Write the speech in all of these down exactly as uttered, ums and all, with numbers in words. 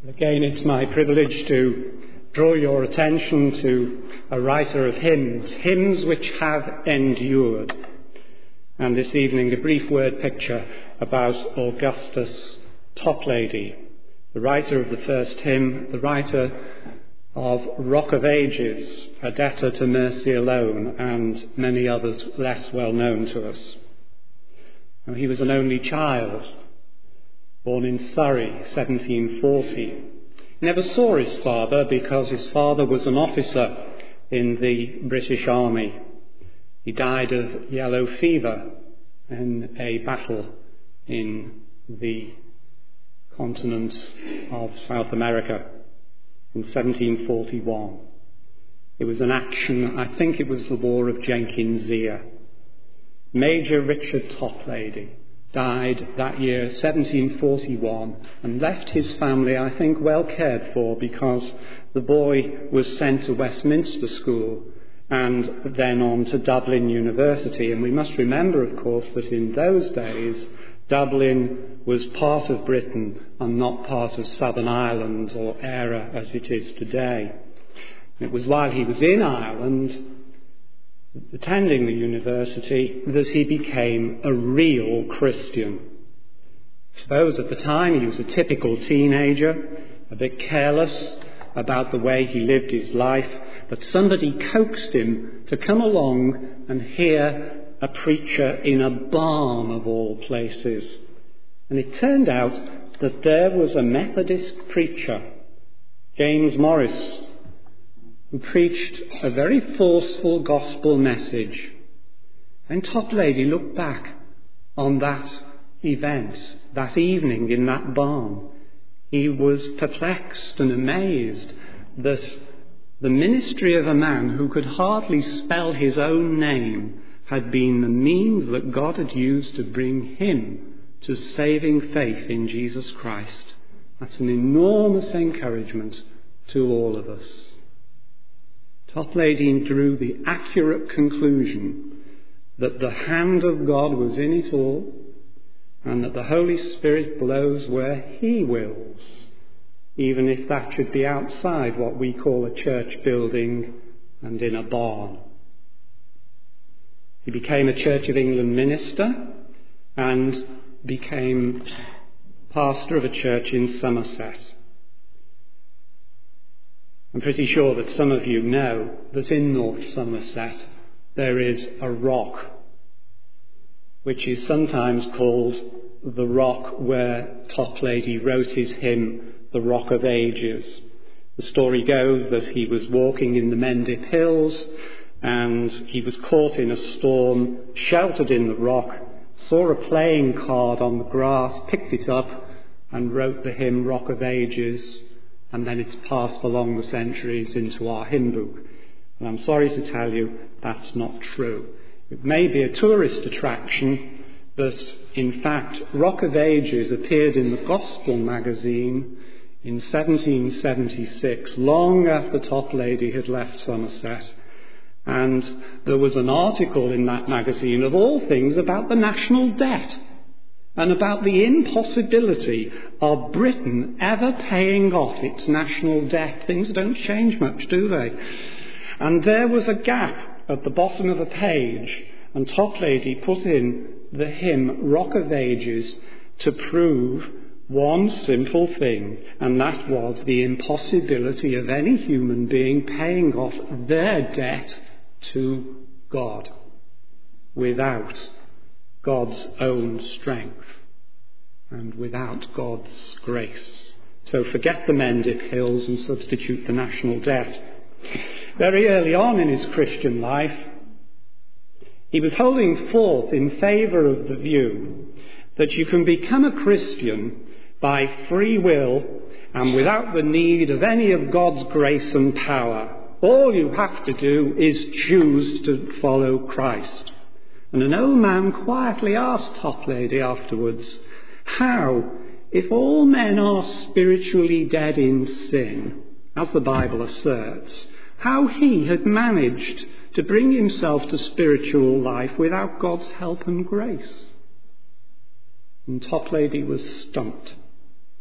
Again, it's my privilege to draw your attention to a writer of hymns, hymns which have endured. And this evening, a brief word picture about Augustus Toplady, the writer of the first hymn, the writer of Rock of Ages, A Debtor to Mercy Alone, and many others less well known to us. Now, he was an only child, born in Surrey, seventeen forty. He never saw his father because his father was an officer in the British Army. He died of yellow fever in a battle in the continent of South America in seventeen forty-one. It was an action, I think it was the War of Jenkins' Ear. Major Richard Toplady died that year, seventeen forty-one, and left his family, I think, well cared for, because the boy was sent to Westminster School and then on to Dublin University. And we must remember, of course, that in those days, Dublin was part of Britain and not part of Southern Ireland or Eire as it is today. It was while he was in Ireland, attending the university, that he became a real Christian. I suppose at the time he was a typical teenager, a bit careless about the way he lived his life, but somebody coaxed him to come along and hear a preacher in a barn of all places. And it turned out that there was a Methodist preacher, James Morris, who preached a very forceful gospel message. And Toplady looked back on that event, that evening in that barn. He was perplexed and amazed that the ministry of a man who could hardly spell his own name had been the means that God had used to bring him to saving faith in Jesus Christ. That's an enormous encouragement to all of us. Toplady drew the accurate conclusion that the hand of God was in it all, and that the Holy Spirit blows where he wills, even if that should be outside what we call a church building and in a barn. He became a Church of England minister and became pastor of a church in Somerset. I'm pretty sure that some of you know that in North Somerset there is a rock, which is sometimes called the rock where Toplady wrote his hymn, The Rock of Ages. The story goes that he was walking in the Mendip Hills and he was caught in a storm, sheltered in the rock, saw a playing card on the grass, picked it up and wrote the hymn Rock of Ages. And then it's passed along the centuries into our hymn book. And I'm sorry to tell you that's not true. It may be a tourist attraction, but in fact, Rock of Ages appeared in the Gospel magazine in seventeen seventy-six, long after Toplady had left Somerset. And there was an article in that magazine, of all things, about the national debt and about the impossibility of Britain ever paying off its national debt. Things don't change much, do they? And there was a gap at the bottom of a page, and Toplady put in the hymn Rock of Ages to prove one simple thing, and that was the impossibility of any human being paying off their debt to God without God's own strength and without God's grace. So forget the Mendip Hills and substitute the national debt. Very early on in his Christian life, he was holding forth in favour of the view that you can become a Christian by free will and without the need of any of God's grace and power. All you have to do is choose to follow Christ. And an old man quietly asked Toplady afterwards, how, if all men are spiritually dead in sin, as the Bible asserts, how he had managed to bring himself to spiritual life without God's help and grace. And Toplady was stumped.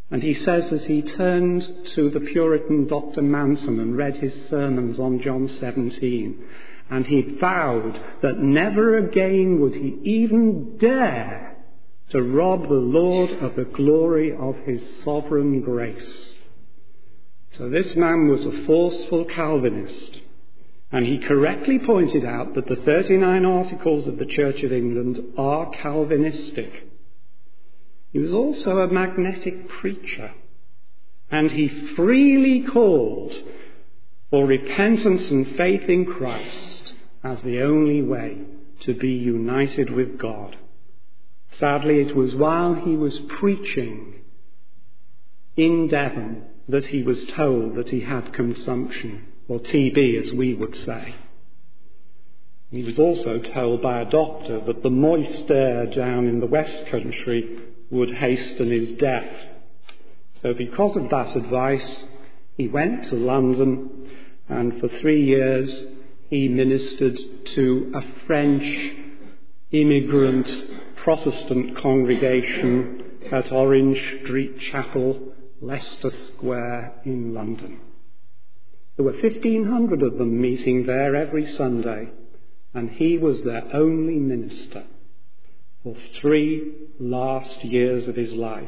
And he says that he turned to the Puritan Doctor Manson and read his sermons on John seventeen, and he vowed that never again would he even dare to rob the Lord of the glory of his sovereign grace. So this man was a forceful Calvinist, and he correctly pointed out that the thirty-nine Articles of the Church of England are Calvinistic. He was also a magnetic preacher, and he freely called for repentance and faith in Christ as the only way to be united with God. Sadly, it was while he was preaching in Devon that he was told that he had consumption, or T B as we would say. He was also told by a doctor that the moist air down in the West Country would hasten his death. So because of that advice, he went to London, and for three years he ministered to a French immigrant Protestant congregation at Orange Street Chapel, Leicester Square in London. There were fifteen hundred of them meeting there every Sunday, and he was their only minister for three last years of his life.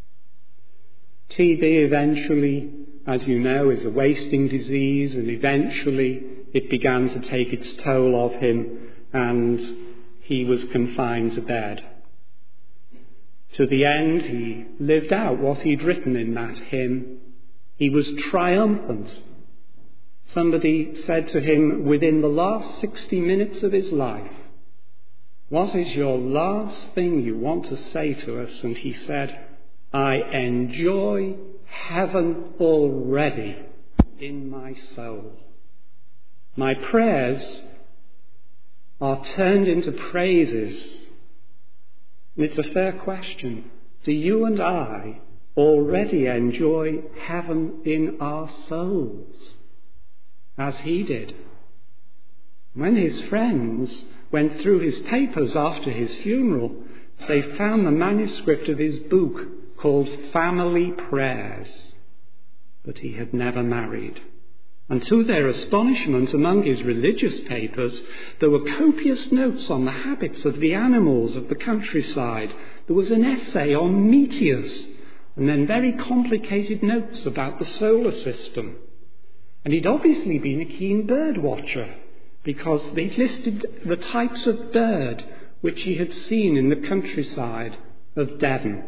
T B eventually, as you know, is a wasting disease, and eventually it began to take its toll of him, and he was confined to bed. To the end, he lived out what he'd written in that hymn. He was triumphant. Somebody said to him within the last sixty minutes of his life, "What is your last thing you want to say to us?" And he said, "I enjoy heaven already in my soul. My prayers are turned into praises." And it's a fair question. Do you and I already enjoy heaven in our souls, as he did? When his friends went through his papers after his funeral, they found the manuscript of his book called Family Prayers. But he had never married. And to their astonishment, among his religious papers, there were copious notes on the habits of the animals of the countryside. There was an essay on meteors, and then very complicated notes about the solar system. And he'd obviously been a keen bird watcher, because they listed the types of bird which he had seen in the countryside of Devon.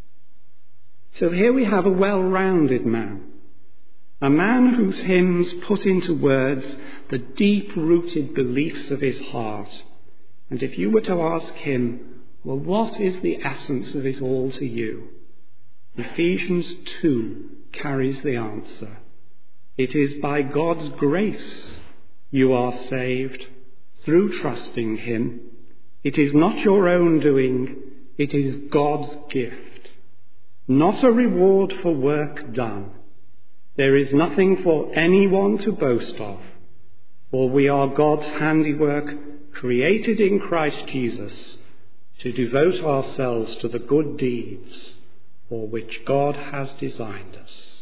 So here we have a well-rounded man, a man whose hymns put into words the deep-rooted beliefs of his heart. And if you were to ask him, well, what is the essence of it all to you? Ephesians two carries the answer. It is by God's grace you are saved through trusting him. It is not your own doing, it is God's gift, not a reward for work done. There is nothing for anyone to boast of, for we are God's handiwork, created in Christ Jesus, to devote ourselves to the good deeds for which God has designed us.